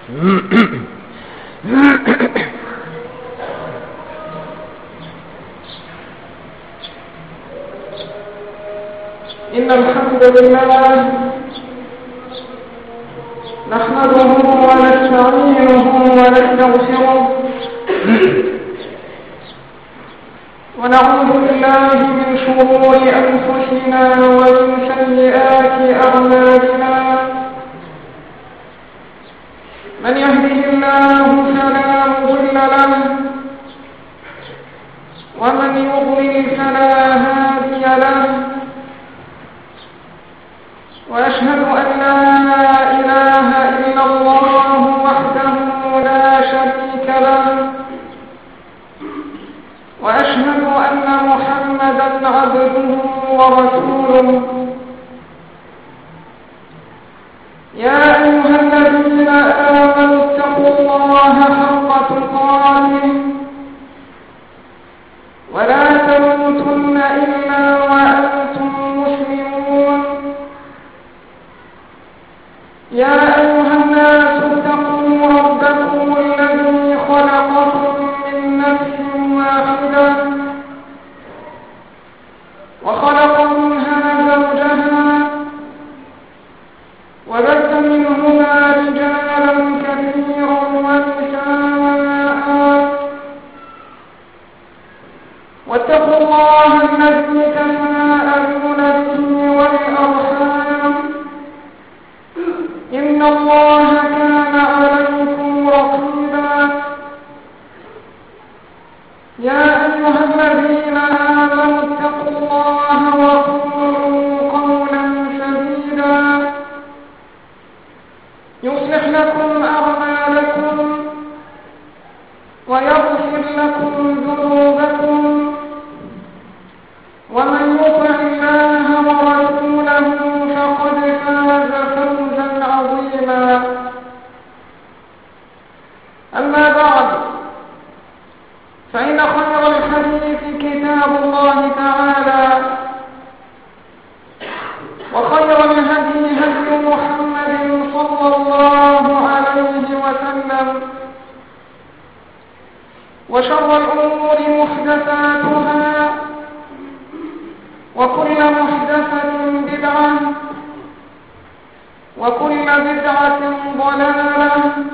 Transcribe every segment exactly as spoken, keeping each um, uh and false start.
إن الحمد لله نحمده ونستعينه ونستغفره ونعوذ بالله من شرور أنفسنا ومن سيئات أعمالنا. من يهده الله فلا مضل له ومن يضلل فلا هادي له، وأشهد أن لا إله إلا الله وحده لا شريك له، وأشهد أن محمدا عبده ورسوله. يا أيها الذين آمنوا اتقوا الله حق تقاته ولا تموتن إلا وأنتم مسلمون. يا أيها الناس اتقوا ربكم الذي خلقكم من نفس واحدة وخلق منها زوجها وبث منهما رجالا كثيرا ونساء، واتقوا الله الذي تساءلون به والأرحام إن الله كان عليكم رقيبا. يا أيها الذين آمنوا اتقوا الله وقولوا قولا سديدا يصلح لكم أعمالكم ويغفر لكم ذنوبكم، ومن يطع الله ورسوله فقد فاز فوزا عظيما. أما بعد، فإن خير الحديث كتاب الله تعالى، وخير الهدي هدي محمد صلى الله عليه وسلم، وشر الأمور محدثاتها، وكل محدثة بدعة، وكل بدعة ضلالة،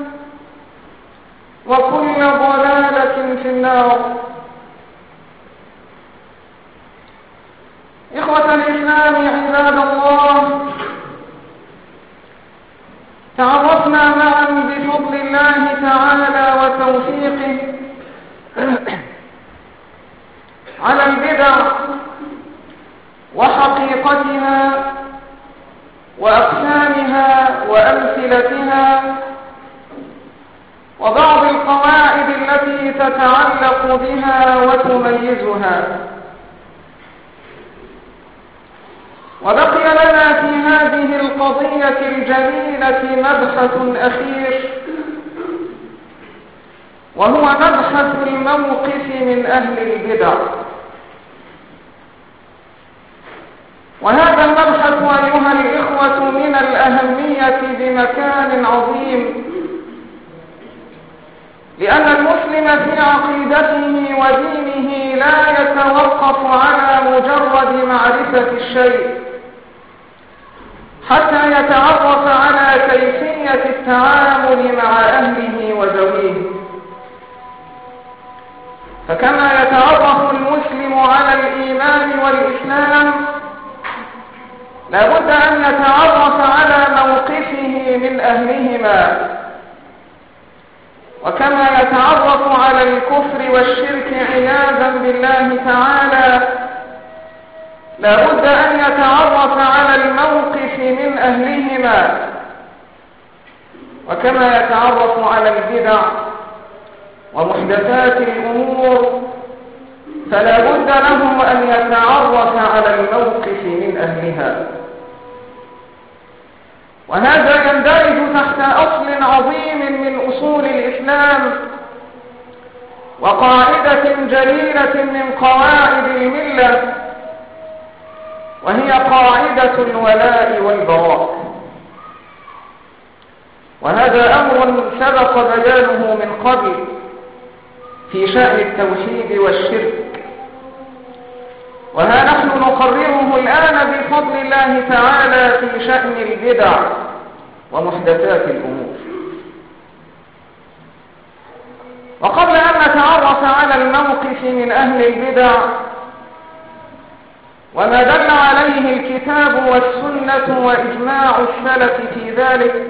وكل ضلالة في النار. إخوة الإسلام عباد الله، تعرفنا معا بفضل الله تعالى وتوفيقه على البدع وحقيقتها وأقسامها وأمثلتها، وبعض القواعد التي تتعلق بها وتميزها. وبقي لنا في هذه القضية الجميلة مبحث أخير، وهو مبحث الموقف من أهل البدع. وهذا المبحث أيها الإخوة من الأهمية بمكان عظيم، لأن المسلم في عقيدته ودينه لا يتوقف على مجرد معرفة الشيء حتى يتعرف على كيفية التعامل مع أهله وذويه. فكما يتعرف المسلم على الإيمان والإسلام، لا بد أن يتعرف على موقفه من أهلهما، وكما يتعرف على الكفر والشرك عياذا بالله تعالى، لا بد أن يتعرف على الموقف من أهلهما، وكما يتعرف على البدع ومحدثات الأمور، فلا بد له أن يتعرف على الموقف من أهلها. وهذا يندرج تحت أصل عظيم من أصول الإسلام، وقاعدة جليلة من قواعد الملة، وهي قاعدة الولاء والبراء. وهذا أمر سبق بيانه من قبل في شأن التوحيد والشرك، وها نحن نقرره الآن بفضل الله تعالى في شأن البدع ومحدثات الأمور. وقبل أن نتعرف على الموقف من أهل البدع وما دل عليه الكتاب والسنة وإجماع السلف في ذلك،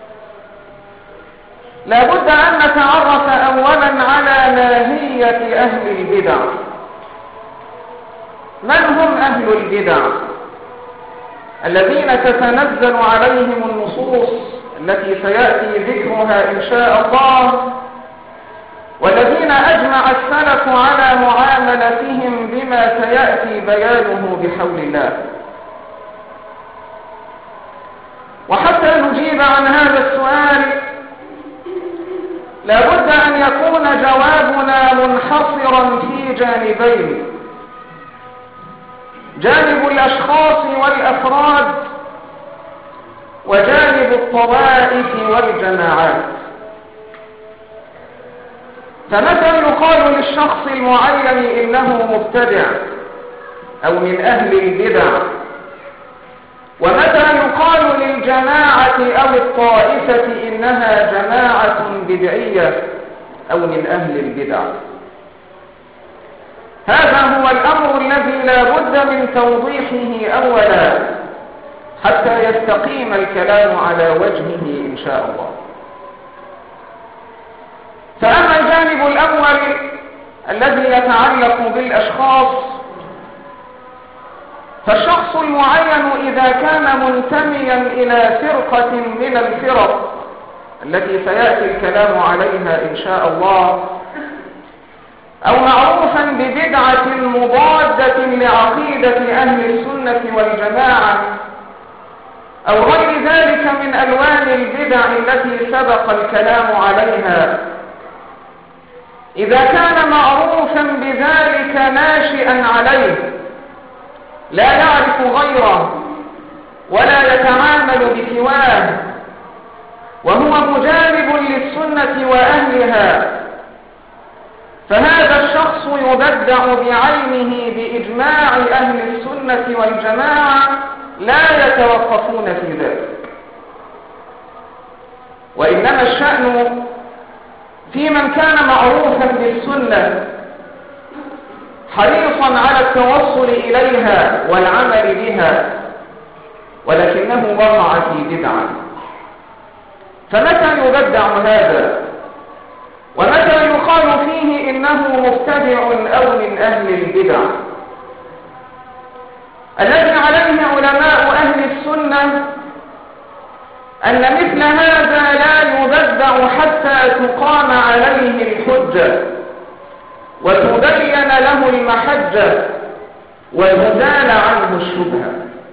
لا بد أن نتعرف أولا على ماهية أهل البدع. من هم أهل البدع الذين تتنزل عليهم النصوص التي سيأتي ذكرها إن شاء الله، والذين أجمع السلف على معاملتهم بما سيأتي بيانه بحول الله؟ وحتى نجيب عن هذا السؤال لا بد أن يكون جوابنا منحصرا في جانبين: جانب الأشخاص والأفراد، وجانب الطوائف والجماعات. فمتى يقال للشخص المعين إنه مبتدع أو من أهل البدع، ومتى يقال للجماعة أو الطائفة إنها جماعة بدعية أو من أهل البدع؟ هذا هو الأمر الذي لا بد من توضيحه أولا حتى يستقيم الكلام على وجهه إن شاء الله. فأما الجانب الأول الذي يتعلق بالأشخاص، فالشخص المعين إذا كان منتميا إلى فرقة من الفرق التي سيأتي الكلام عليها إن شاء الله، أو معروفا ببدعة مضادة لعقيدة أهل السنة والجماعة، أو غير ذلك من ألوان البدع التي سبق الكلام عليها، إذا كان معروفا بذلك ناشئا عليه لا يعرف غيره ولا يتعامل بسواه، وهو مجانب للسنة وأهلها، فهذا الشخص يبدع بعينه بإجماع أهل السنة والجماعة لا يتوقفون في ذلك. وإنما الشأن في من كان معروفا بالسنة حريصا على التوصل إليها والعمل بها، ولكنه وقع في بدعة، فمتى يبدع هذا؟ ومتى يقال فيه إنه مبتدع أو من أهل البدع؟ الذي عليه علماء أهل السنة أن مثل هذا لا يبدع حتى تقام عليه الحجة وتبين له المحجة ويزال عنه الشبهة،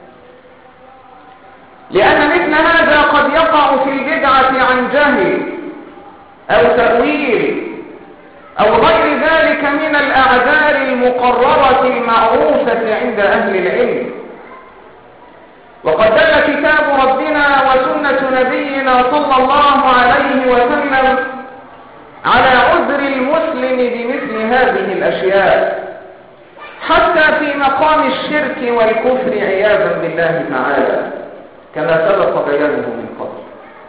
لأن مثل هذا قد يقع في البدعة عن جهل أو تأويل أو غير ذلك من الأعذار المقررة المعروفة عند أهل العلم. وقد دل كتاب ربنا وسنة نبينا صلى الله عليه وسلم على عذر المسلم بمثل هذه الأشياء حتى في مقام الشرك والكفر عياذا بالله تعالى، كما سبق بيانه من قبل.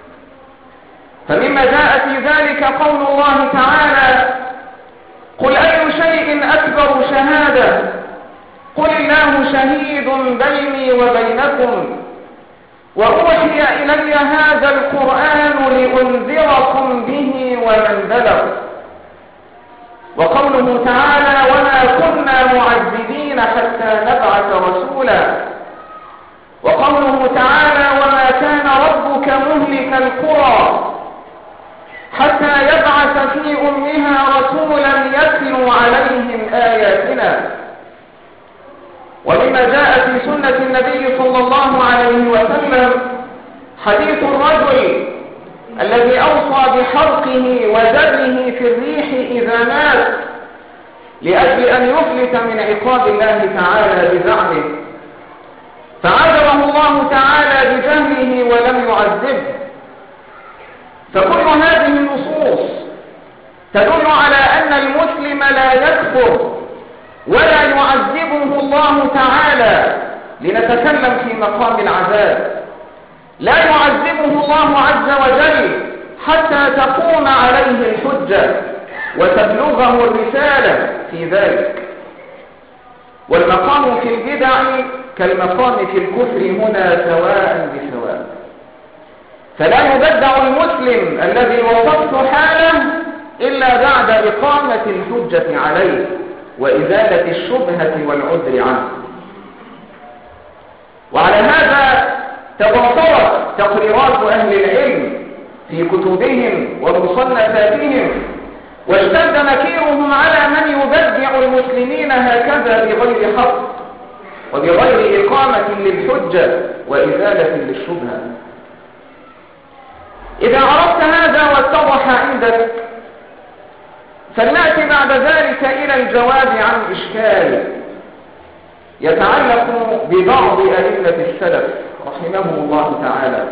فمما جاء في ذلك قول الله تعالى: قل أي شيء أكبر شهادة قل الله شهيد بيني وبينكم وأوحي إلي هذا القرآن لأنذركم به ومن بلغ. وقوله تعالى: وما كنا معذبين حتى نبعث رسولا. وقوله تعالى: وما كان ربك مهلك القرى حتى يبعث في أمها رسولا يتلو عليهم آياتنا. ومما جاء في سنة النبي صلى الله عليه وسلم حديث الرجل الذي أوصى بحرقه وذبه في الريح إذا مات لأجل أن يفلت من عقاب الله تعالى بزعمه، فعذره الله تعالى بجهله ولم يعذبه، فكل هذه النصوص تدل على أن المسلم لا يكفر ولا يعذبه الله تعالى. لنتكلم في مقام العذاب. لا يعذبه الله عز وجل حتى تقوم عليه الحجة وتبلغه الرسالة في ذلك. والمقام في البدع كالمقام في الكفر هنا سواء بسواء. فلا يبدع المسلم الذي وصفت حاله إلا بعد إقامة الحجة عليه وإزالة الشبهة والعذر عنه. وعلى هذا تضافرت تقريرات أهل العلم في كتبهم ومصنفاتهم، واشتد نكيرهم على من يبدع المسلمين هكذا بغير حق وبغير إقامة للحجة وإزالة للشبهة. إذا عرفت هذا واتضح عندك فلنأتي بعد ذلك إلى الجواب عن إشكال يتعلق ببعض أئمة السلف رحمهم الله تعالى.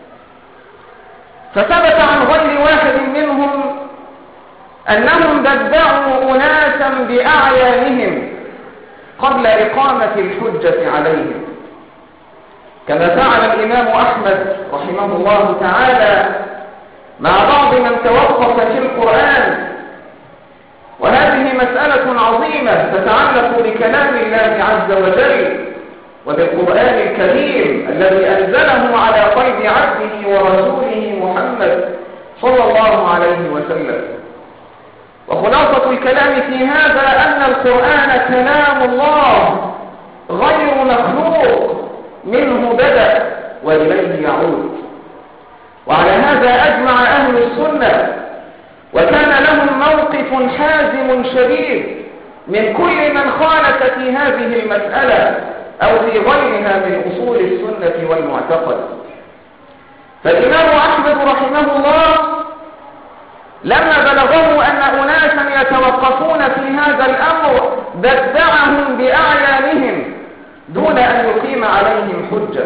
فثبت عن غير واحد منهم أنهم بدعوا أناسا بأعيانهم قبل إقامة الحجة عليهم، كما فعل الإمام أحمد رحمه الله تعالى مع بعض من توقف في القرآن. وهذه مسألة عظيمة تتعلق بكلام الله عز وجل وبالقرآن الكريم الذي أنزله على قلب عبده ورسوله محمد صلى الله عليه وسلم. وخلاصة الكلام في هذا أن القرآن كلام الله غير مخلوق، منه بدأ وإليه يعود. وعلى هذا أجمع أهل السنة، وكان لهم موقف حازم شديد من كل من خالف في هذه المسألة أو في غيرها من أصول السنة والمعتقد. فالإمام أحمد رحمه الله لما بلغه أن أناسا يتوقفون في هذا الأمر بدعهم بأعيانهم دون أن يقيم عليهم حجة.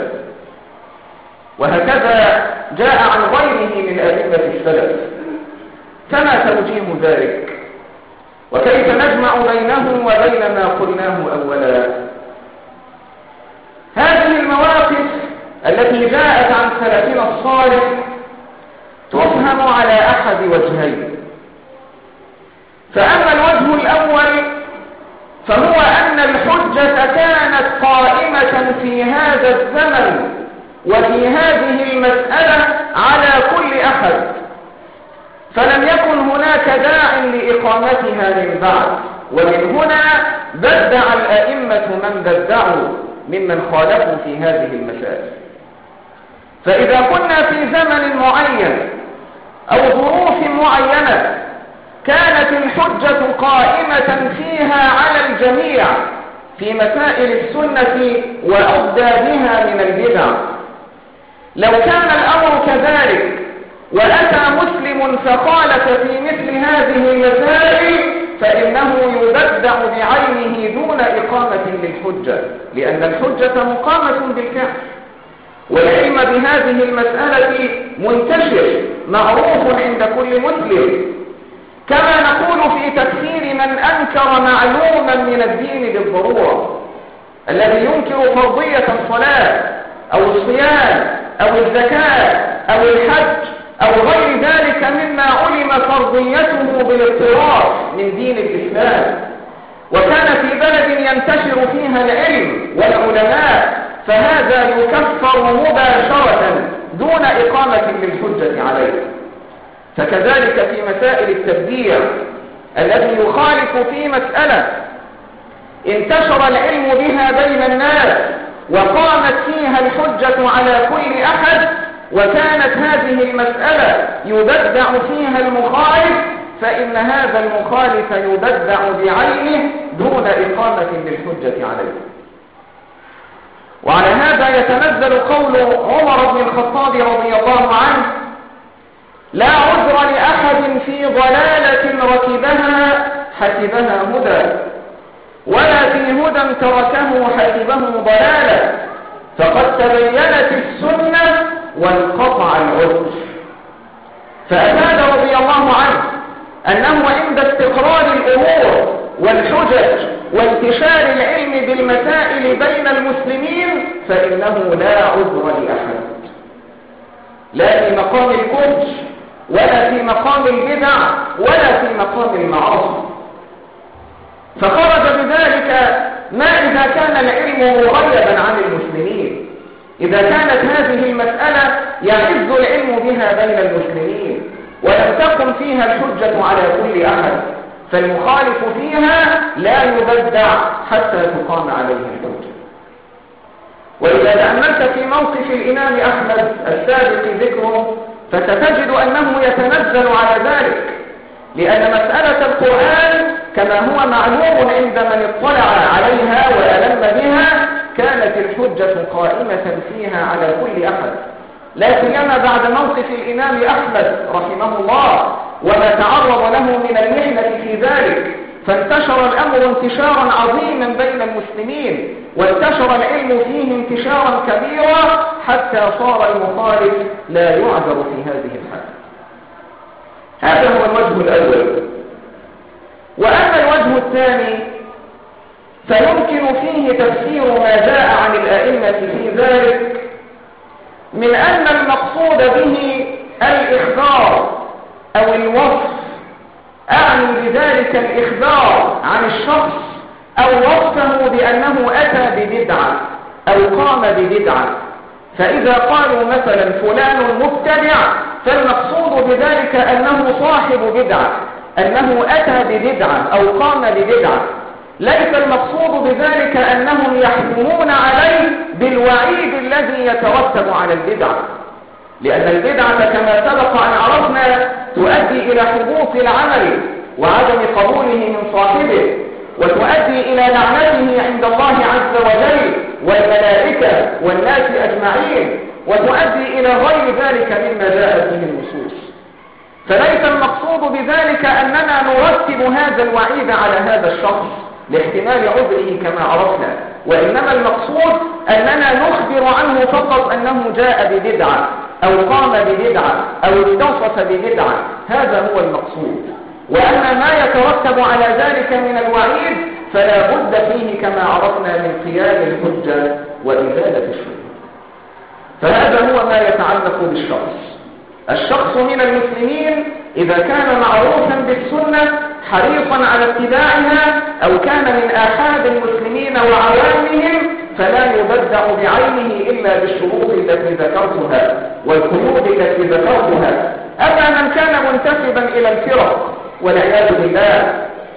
وهكذا جاء عن غيره من أئمة السلف. كما توجيه ذلك وكيف نجمع بينه وبين ما قلناه أولا؟ هذه المواقف التي جاءت عن سلفنا الصالح تفهم على أحد وجهين. فأما الوجه الأول فهو أن الحجة كانت قائمة في هذا الزمن وفي هذه المسألة على كل أحد، فلم يكن هناك داع لإقامتها من بعد. ومن هنا بدع الأئمة من بدعوا ممن خالفوا في هذه المسائل. فإذا كنا في زمن معين أو ظروف معينة كانت الحجة قائمة فيها على الجميع في مسائل السنة وأضدادها من البدع، لو كان الأمر كذلك وأتى مسلم فخالف في مثل هذه المسائل فإنه يبدع بعينه دون إقامة للحجة، لأن الحجة مقامة بالفعل. والعلم بهذه المسألة منتشر معروف عند كل مسلم، كما نقول في تكفير من أنكر معلوما من الدين بالضرورة. الذي ينكر فرضية الصلاة أو الصيام أو الزكاة أو الحج أو غير ذلك مما علم فرضيته بالاضطرار من دين الإسلام، وكان في بلد ينتشر فيها العلم والعلماء، فهذا يكفر مباشرة دون إقامة للحجة عليه. فكذلك في مسائل التبديع التي يخالف في مسألة انتشر العلم بها بين الناس وقامت فيها الحجة على كل أحد، وكانت هذه المسألة يبدع فيها المخالف، فإن هذا المخالف يبدع بعينه دون إقامة للحجة عليه. وعلى هذا يتنزل قول عمر بن الخطاب رضي الله عنه: لا عذر لأحد في ضلالة ركبها حسبها هدى، ولا في هدى تركه حسبه ضلالة، فقد تبينت السنة وانقطع العذر. فأفاد رضي الله عنه أنه عند استقرار الأمور والحجج وانتشار العلم بالمسائل بين المسلمين فإنه لا عذر لأحد، لا في مقام الكفر ولا في مقام البدع ولا في مقام المعاصي. فخرج بذلك ما إذا كان العلم مغيبا عن المسلمين، إذا كانت هذه المسألة يعز العلم بها بين المسلمين ولم تكن فيها الحجة على كل أحد، فالمخالف فيها لا يبدع حتى تقام عليه الحجة. وإذا تأملت في موقف الإمام أحمد السابق ذكره فستجد أنه يتنزل على ذلك، لأن مسألة القرآن كما هو معلوم عند من اطلع عليها وألم بها كانت الحجة قائمة فيها على كل أحد، لا سيما بعد موقف الإمام أحمد رحمه الله وما تعرض له من المحنة في ذلك، فانتشر الأمر انتشارا عظيما بين المسلمين وانتشر العلم فيه انتشارا كبيرا حتى صار المخالف لا يعذر في هذه الحالة. هذا هو الوجه الأول. وأما الوجه الثاني فيمكن فيه تفسير ما جاء عن الأئمة في ذلك من أن المقصود به الإخبار أو الوصف، أعني بذلك الإخبار عن الشخص أو وصفه بأنه أتى ببدعة أو قام ببدعة. فإذا قالوا مثلا فلان مبتدع فالمقصود بذلك أنه صاحب بدعة، أنه أتى ببدعة أو قام ببدعة، ليس المقصود بذلك أنهم يحكمون عليه بالوعيد الذي يترتب على البدعة، لأن البدعة كما سبق أن عرفنا تؤدي إلى حبوط العمل وعدم قبوله من صاحبه، وتؤدي إلى لعنته عند الله عز وجل والملائكة والناس أجمعين، وتؤدي إلى غير ذلك مما جاءت به النصوص. فليس المقصود بذلك أننا نرتب هذا الوعيد على هذا الشخص لاحتمال عذره كما عرفنا، وإنما المقصود أننا نخبر عنه فقط أنه جاء ببدعة أو قام ببدعة أو اتصف ببدعة، هذا هو المقصود. وأما ما يترتب على ذلك من الوعيد فلا بد فيه كما عرفنا من قيام الحجة وإزالة الشبهة. فهذا هو ما يتعلق بالشخص. الشخص من المسلمين إذا كان معروفا بالسنة حريصا على اتباعها أو كان من آحاد المسلمين وعوامهم فلا يبدع بعينه إلا بالشروط التي ذكرتها والقيود التي ذكرتها. أما من كان منتسبا إلى الفرق والعياذ بالله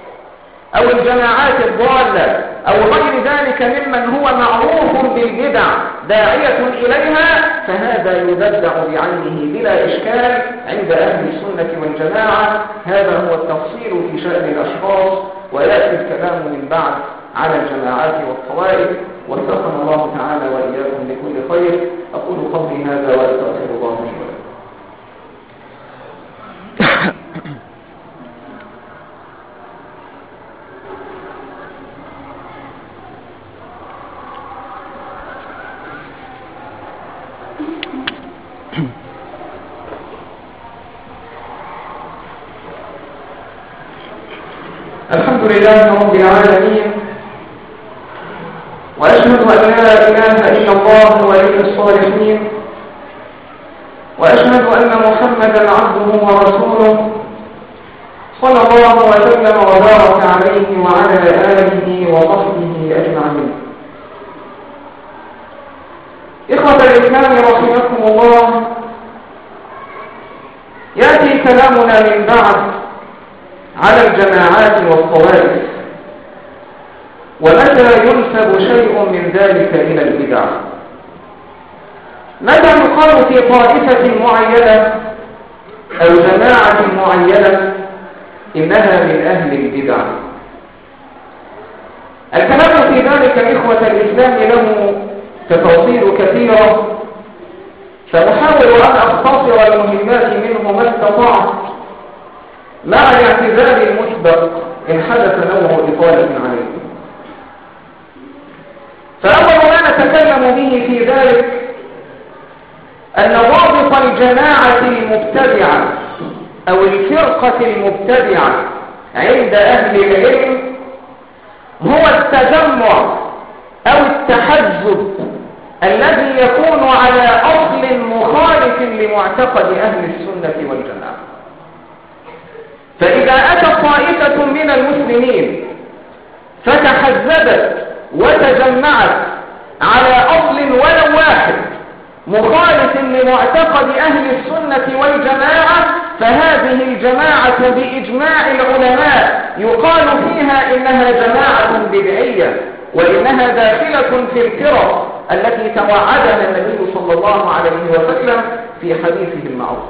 أو الجماعات الضالة أو غير ذلك ممن هو معروف بالبدع داعية إليها فهذا يبدع بعينه بلا إشكال عند أهل السنة والجماعة. هذا هو التفصيل في شأن الأشخاص، ويأتي الكلام من بعد على الجماعات والطوائف. وفقنا الله تعالى وإياكم لكل خير. أقول قولي هذا وأستغفر الله لي ولكم. الحمد لله رب العالمين، وأشهد أن لا إله إلا الله ولي الصالحين، وأشهد أن محمدا عبده ورسوله صلى الله وسلم وبارك عليه وعلى آله وصحبه أجمعين. إخوة الإسلام رحمكم الله، يأتي كلامنا من بعد على الجماعات والطوائف، ومتى ينسب شيء من ذلك إلى البدع. متى يقال في طائفة معينة أو جماعة معينة إنها من أهل البدع؟ الكلام في ذلك إخوة الإسلام له تفاصيل كثيرة، فنحاول أن أختصر المهمات منه ما استطعت مع الاعتذار المسبق إن حدث نوع إطالة عليه. فأول ما نتكلم به في ذلك أن ضابط الجماعة المبتدعة أو الفرقة المبتدعة عند أهل العلم هو التجمع أو التحزب الذي يكون على أصل مخالف لمعتقد أهل السنة والجماعة. فإذا أتت طائفة من المسلمين فتحزبت وتجمعت على أصل ولو واحد مخالف لمعتقد أهل السنة والجماعة، فهذه الجماعة بإجماع العلماء يقال فيها إنها جماعة بدعية، وإنها داخلة في الفرق التي توعدها النبي صلى الله عليه وسلم في حديثه المعروف.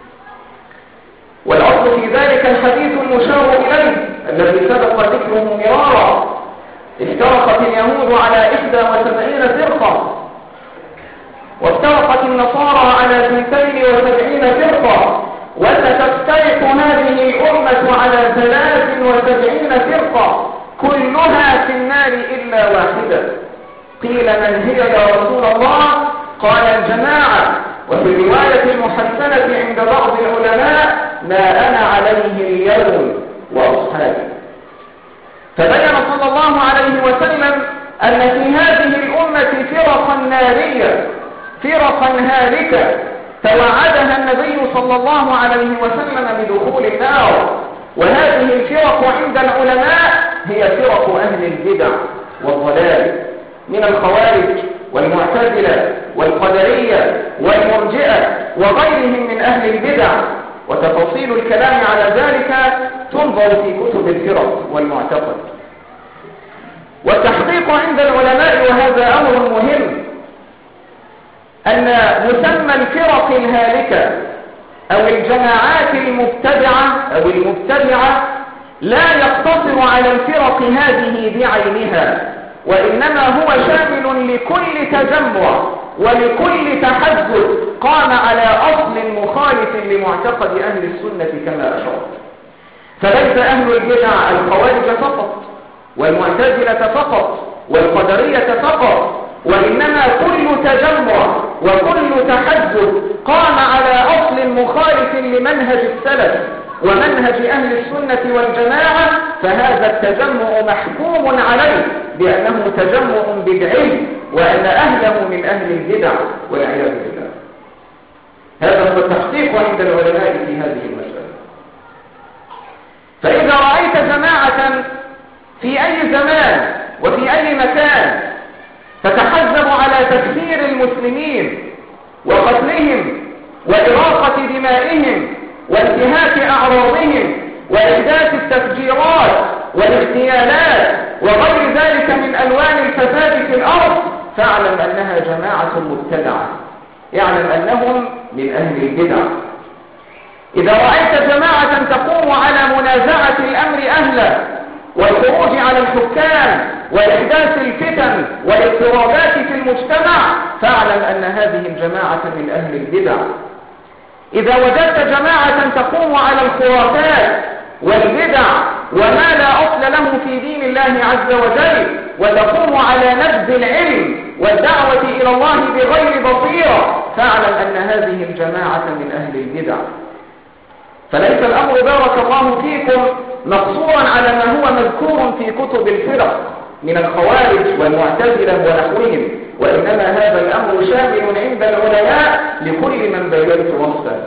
والأصل في ذلك الحديث المشار إليه الذي سبق ذكره مرارا: افترقت اليهود على إحدى وسبعين فرقة، وافترقت النصارى على اثنتين وسبعين فرقة، وستفترق هذه الأمة على ثلاث وسبعين فرقة كلها في النار إلا واحدة. قيل: من هي يا رسول الله؟ قال: الجماعة. وفي الرواية المحسنة عند بعض العلماء: ما أنا عليه اليوم وأصحابي. فبين صلى الله عليه وسلم أن في هذه الأمة فرقا نارية، فرقا هالكة توعدها النبي صلى الله عليه وسلم بدخول النار. وهذه الفرق عند العلماء هي فرق أهل البدع والضلال من الخوارج والمعتزلة والقدرية والمرجئة وغيرهم من أهل البدع. وتفاصيل الكلام على ذلك تنظر في كتب الفرق والمعتقد. والتحقيق عند العلماء، وهذا أمر مهم، أن مسمى الفرق الهالكة أو الجماعات المبتدعة أو المبتدعة لا يقتصر على الفرق هذه بعينها، وإنما هو شامل لكل تجمع ولكل تحزب قام على أصل مخالف لمعتقد أهل السنة كما أشرت. فليس أهل البدع الخوارج فقط والمعتزلة فقط والقدرية فقط، وإنما كل تجمع وكل تحزب قام على أصل مخالف لمنهج السلف ومنهج أهل السنة والجماعة، فهذا التجمع محكوم عليه بأنه تجمع بدعي، وأن أهله من أهل البدع والعياذ بالله. هذا هو التحقيق عند العلماء في هذه المسألة. فإذا رأيت جماعة في أي زمان وفي أي مكان تتحزب على تكفير المسلمين وقتلهم وإراقة دمائهم وانتهاك أعراضهم وإحداث التفجيرات والاغتيالات وغير ذلك من ألوان الفساد في الأرض، فاعلم أنها جماعة مبتدعة، يعلم أنهم من أهل البدع. إذا رأيت جماعة تقوم على منازعة الأمر أهله والخروج على الحكام وإحداث الفتن والاضطرابات في المجتمع، فاعلم أن هذه الجماعة من أهل البدع. إذا وجدت جماعة تقوم على الخرافات والبدع وما لا أصل له في دين الله عز وجل، وتقوم على نبذ العلم والدعوة إلى الله بغير بصيرة، فاعلم أن هذه الجماعة من أهل البدع. فليس الأمر بارك الله فيكم مقصورا على ما هو مذكور في كتب الفرق من الخوارج والمعتزلة ونحوهم، وإنما هذا الأمر شامل عند العلماء لكل من بينت وصفه.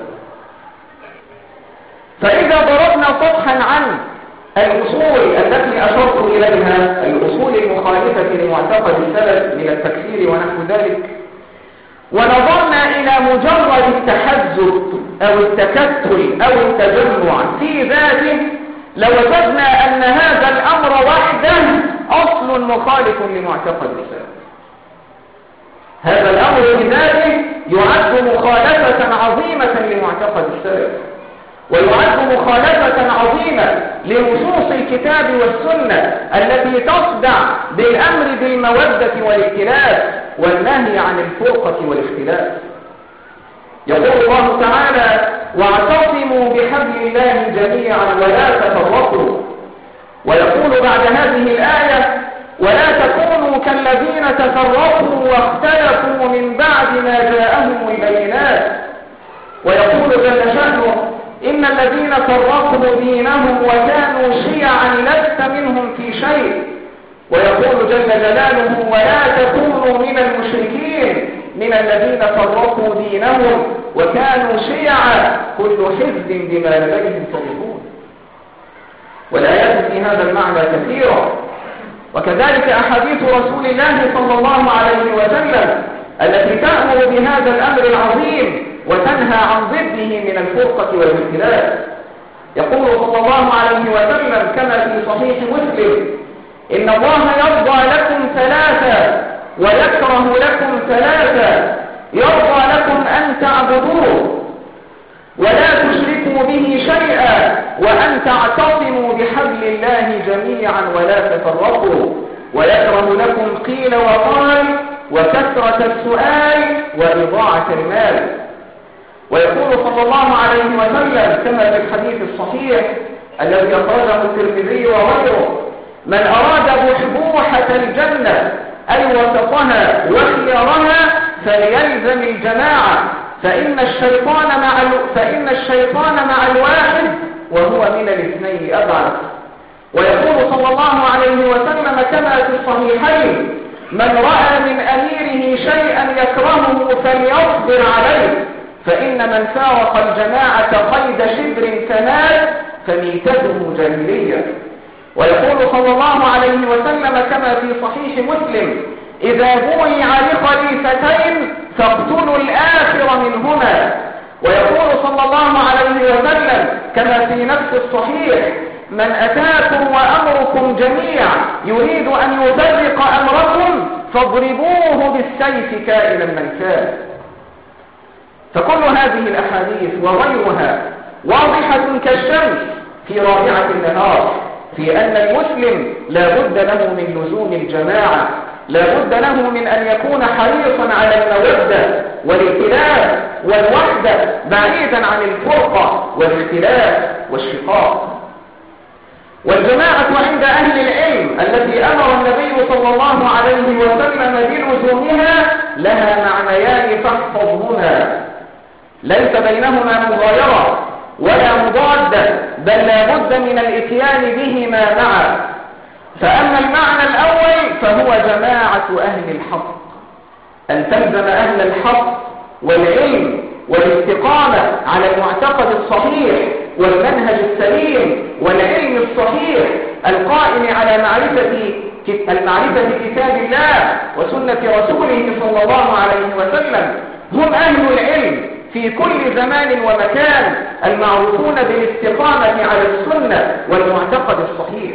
فإذا ضربنا سطحا عن الأصول التي أشرت إليها، الأصول المخالفة لمعتقد السلف من التكفير ونحو ذلك، ونظرنا إلى مجرد التحزب أو التكتل أو التجمع في ذاته، لوجدنا أن هذا الأمر وحده أصل مخالف لمعتقد السلف. هذا الأمر بذاته يعد مخالفة عظيمة لمعتقد السلف، ويعد مخالفة عظيمة لنصوص الكتاب والسنة التي تصدع بالأمر بالمودة والائتلاف والنهي عن الفرقة والاختلاف. يقول الله تعالى: واعتصموا بحبل الله جميعا ولا تفرقوا. ويقول بعد هذه الآية: ولا تكونوا كالذين تفرقوا واختلفوا من بعد ما جاءهم البينات. ويقول جل شأنه: إن الذين فرقوا دينهم وكانوا شيعا لست منهم في شيء. ويقول جل جلاله ولا تكونوا من المشركين من الذين فرقوا دينهم وكانوا شيعا كل حزب بما لديهم فرحون. والآيات في هذا المعنى كثيرة، وكذلك أحاديث رسول الله صلى الله عليه وسلم التي تأمر بهذا الأمر العظيم وتنهى عن ضده من الفرقة والاختلاف. يقول صلى الله عليه وسلم كما في صحيح مسلم إن الله يرضى لكم ثلاثة ويكره لكم ثلاثة، يرضى لكم أن تعبدوه ولا تشركوا به شيئا وأن تعتصموا بحبل الله جميعا ولا تفرقوا، ويكره لكم قيل وقال وكثرة السؤال وإضاعة المال. ويقول صلى الله عليه وسلم كما في الحديث الصحيح الذي أخرجه الترمذي وغيره من أراد بحبوحة الجنة أي وسطها وخيارها فليلزم الجماعة فإن الشيطان مع ال... فإن الشيطان مع الواحد وهو من الاثنين أبعد. ويقول صلى الله عليه وسلم كما في الصحيحين من رأى من أميره شيئا يكرهه فليصبر عليه فإن من فارق الجماعة قيد شبر كمال فميتته جاهلية. ويقول صلى الله عليه وسلم كما في صحيح مسلم إذا بويع لخليفتين فاقتلوا الآخر منهما. ويقول صلى الله عليه وسلم كما في نفس الصحيح من أتاكم وأمركم جميع يريد أن يفرق أمركم فاضربوه بالسيف كائنا من كان. فكل هذه الأحاديث وغيرها واضحة كالشمس في رابعة النهار في أن المسلم لا بد له من لزوم الجماعة، لا بد له من أن يكون حريصا على المودة والائتلاف والوحدة بعيدا عن الفرقة والاختلاف والشقاق. والجماعة عند أهل العلم التي أمر النبي صلى الله عليه وسلم بلزومها لها معنيان فاحفظهما، ليس بينهما مغايرة ولا مضادة بل لا بد من الاتيان بهما معا. فأما المعنى الأول فهو جماعة أهل الحق، أن تلزم أهل الحق والعلم والاستقامة على المعتقد الصحيح والمنهج السليم والعلم الصحيح القائم على معرفة المعرفة كتاب الله وسنة رسوله صلى الله عليه وسلم. هم أهل العلم في كل زمان ومكان المعروفون بالاستقامة على السنة والمعتقد الصحيح.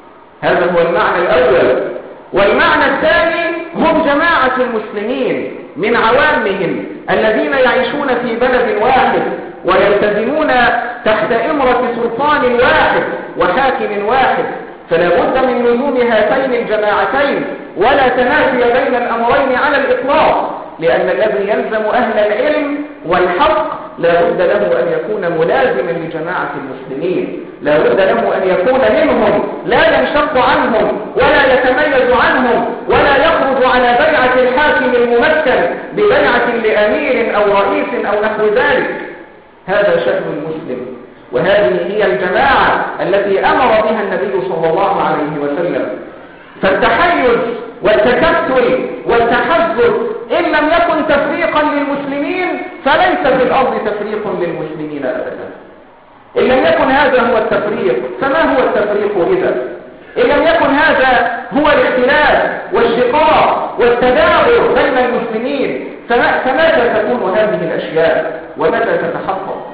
هذا هو المعنى الأول. والمعنى الثاني هم جماعة المسلمين من عوامهم الذين يعيشون في بلد واحد ويلتزمون تحت إمرة سلطان واحد وحاكم واحد، فلا بد من لزوم هاتين الجماعتين ولا تنافي بين الأمرين على الإطلاق، لأن الذي يلزم أهل العلم والحق لا بد له أن يكون ملازما لجماعة المسلمين، لا بد له أن يكون منهم لا ينشق عنهم ولا يتميز عنهم ولا يخرج على بيعة الحاكم الممكن ببيعة لأمير أو رئيس أو نحو ذلك. هذا شأن المسلم، وهذه هي الجماعة التي أمر بها النبي صلى الله عليه وسلم. فالتحيز والتكتل والتحزب إن لم يكن تفريقا للمسلمين فليس في الأرض تفريق للمسلمين أبدا. إن لم يكن هذا هو التفريق فما هو التفريق إذا؟ إن لم يكن هذا هو الاختلاف والشقاق والتدابر بين المسلمين فمتى تكون هذه الأشياء ومتى تتحقق؟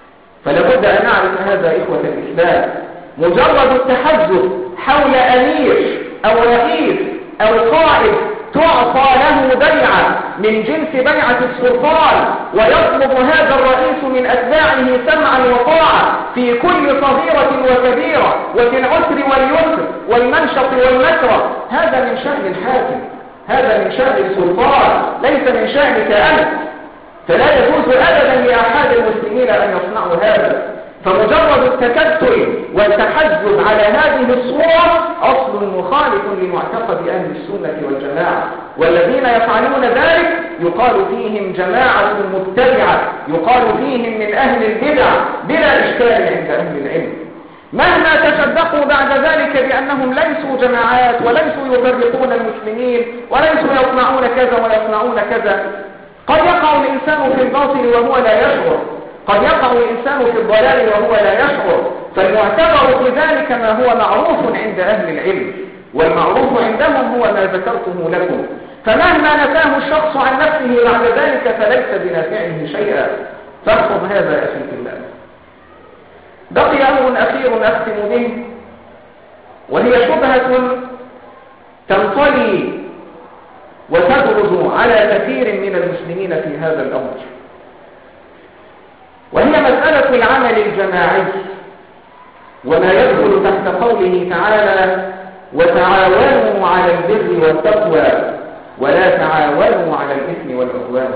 فلابد أن نعرف هذا إخوة الإسلام. مجرد التحزب حول أمير أو رئيس أو قائد تعطى له بيعة من جنس بيعة السلطان ويطلب هذا الرئيس من أتباعه سمعا وطاعة في كل صغيرة وكبيرة وفي العسر واليسر والمنشط والمكره، هذا من شأن الحاكم، هذا من شأن السلطان ليس من شأنك أنت. فلا يجوز أبدا لأحد المسلمين أن يصنعوا هذا، فمجرد التكتل والتحزب على هذه الصورة أصل مخالف لمعتقد أهل السنة والجماعة، والذين يفعلون ذلك يقال فيهم جماعة متبعة، يقال فيهم من أهل البدع بلا إشكال عند أهل العلم، مهما تشدقوا بعد ذلك بأنهم ليسوا جماعات وليسوا يفرقون المسلمين وليسوا يصنعون كذا ويصنعون كذا. قد يقع الإنسان في الباطل وهو لا يشعر، قد يقع الإنسان في الضلال وهو لا يشعر، فالمعتبر في ذلك ما هو معروف عند أهل العلم، والمعروف عندهم هو ما ذكرته لكم، فمهما نفاه الشخص عن نفسه بعد ذلك فليس بنافعه شيئا. فاحفظ هذا أخي في الله. بقي أمر أخير أختم به، وهي شبهة تنطلي وتبرز على كثير من المسلمين في هذا الأمر، وهي مسألة العمل الجماعي وما يدخل تحت قوله تعالى وتعاونوا على البر والتقوى ولا تعاونوا على الإثم والعدوان.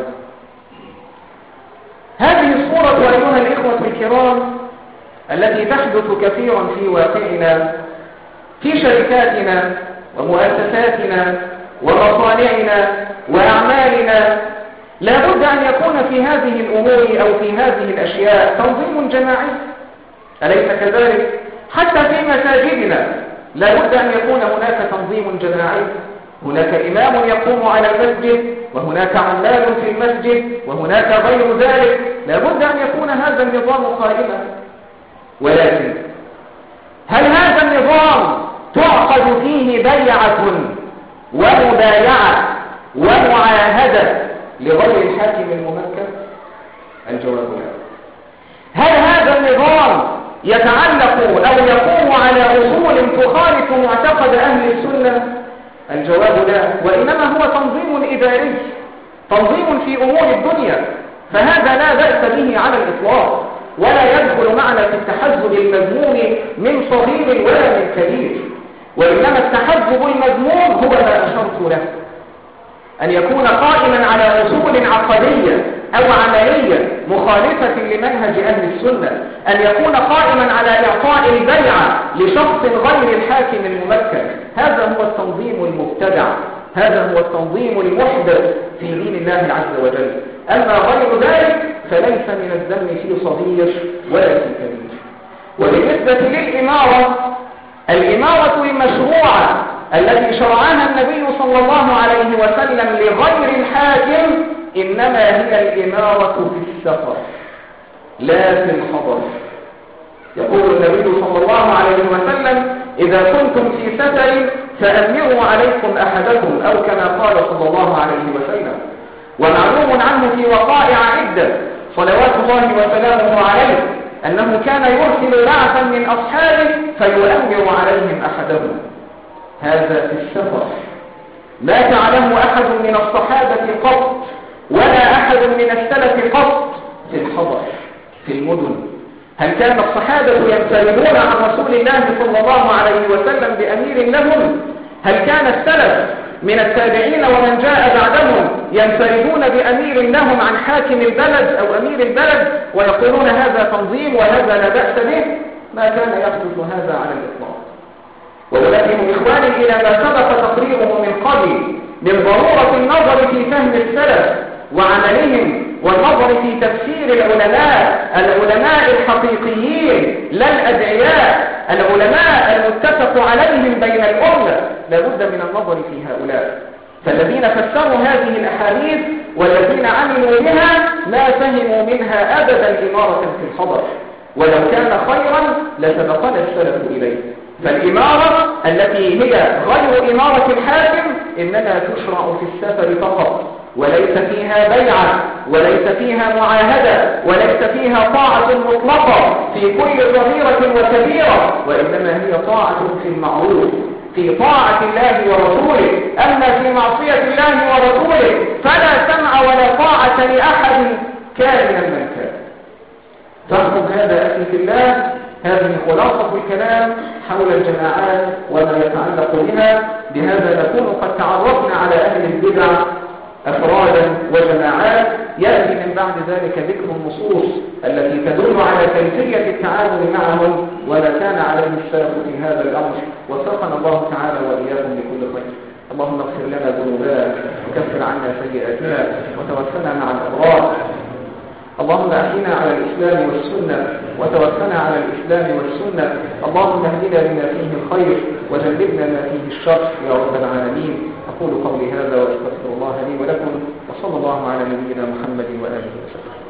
هذه الصورة أيها الإخوة الكرام التي تحدث كثيرا في واقعنا في شركاتنا ومؤسساتنا ومصانعنا وأعمالنا، لا بد أن يكون في هذه الأمور أو في هذه الأشياء تنظيم جماعي، أليس كذلك؟ حتى في مساجدنا لا بد أن يكون هناك تنظيم جماعي، هناك إمام يقوم على المسجد وهناك عمال في المسجد وهناك غير ذلك، لا بد أن يكون هذا النظام قائما. ولكن هل هذا النظام تعقد فيه بيعة ومبايعة ومعاهدة لغير الحاكم الممكن؟ الجواب لا. هل هذا النظام يتعلق أو يقوم على أصول تخالف معتقد أهل السنة؟ الجواب لا، وإنما هو تنظيم إداري، تنظيم في أمور الدنيا، فهذا لا بأس به على الإطلاق، ولا يدخل معنا في التحزب المذموم من صغير ولا من كبير، وإنما التحزب المذموم هو ما أشرت له، أن يكون قائما على أصول عقدية أو عملية مخالفة لمنهج أهل السنة، أن يكون قائما على إعطاء البيعة لشخص غير الحاكم الممكن. هذا هو التنظيم المبتدع، هذا هو التنظيم المحدث في دين الله عز وجل. أما غير ذلك فليس من الذم في صغير ولا في كبير. وبالنسبة للإمارة، الإمارة المشروعة التي شرعها النبي صلى الله عليه وسلم لغير الحاكم إنما هي الإمارة في السفر لا في الحضر. يقول النبي صلى الله عليه وسلم إذا كنتم في سفر فأمروا عليكم أحدكم، أو كما قال صلى الله عليه وسلم. ومعلوم عنه في وقائع عدة صلوات الله وسلامه عليه أنه كان يرسل بعثا من أصحابه فيؤمر عليهم أحدهم. هذا في السفر لا تعلم أحد من الصحابة قط ولا أحد من السلف قط في الحضر في المدن. هل كان الصحابة ينفردون عن رسول الله صلى الله عليه وسلم بأمير لهم؟ هل كان السلف من التابعين ومن جاء بعدهم ينفردون بأمير لهم عن حاكم البلد أو أمير البلد ويقولون هذا تنظيم وهذا لا بأس به؟ ما كان يحدث هذا على الإطلاق. ولكن إخواني إلى ما سبق تقريره من قبل من ضرورة النظر في فهم السلف وعملهم والنظر في تفسير العلماء العلماء الحقيقيين لا الأدعياء، العلماء المتفق عليهم بين الأمة، لابد من النظر في هؤلاء. فالذين فسروا هذه الأحاديث والذين عملوا بها ما فهموا منها أبدا إمارة في الحضر، ولو كان خيرا لسبقنا السلف إليه. فالإمارة التي هي غير إمارة الحاكم إنما تشرع في السفر فقط، وليس فيها بيعة وليس فيها معاهدة وليس فيها طاعة مطلقة في كل صغيرة وكبيرة، وإنما هي طاعة في المعروف في طاعة الله ورسوله. أما في معصية الله ورسوله فلا سمع ولا طاعة لأحد كائنا من كان. فاحكم هذا أخي في الله. هذه خلاصة الكلام حول الجماعات وما يتعلق بها. بهذا نكون قد تعرفنا على أهل البدع أفرادا وجماعات، يأتي من بعد ذلك ذكر النصوص التي تدل على كيفية التعامل معهم ولا كان عليه السلف في هذا الأمر. وفقنا الله تعالى وإياكم لكل خير. اللهم اغفر لنا ذنوبنا وكفر عنا سيئاتنا وتوفنا مع الأبرار. اللهم احينا على الإسلام والسنة وتوفنا على الإسلام والسنة. اللهم اهدنا بما فيه الخير وجنبنا ما فيه الشر يا رب العالمين. أقول قولي هذا وأستغفر الله لي ولكم، وصلى الله على نبينا محمد وآله وسلم.